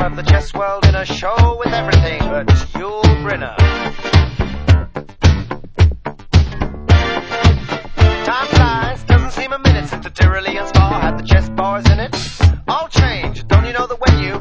of the chess world in a show with everything but Yul Brynner.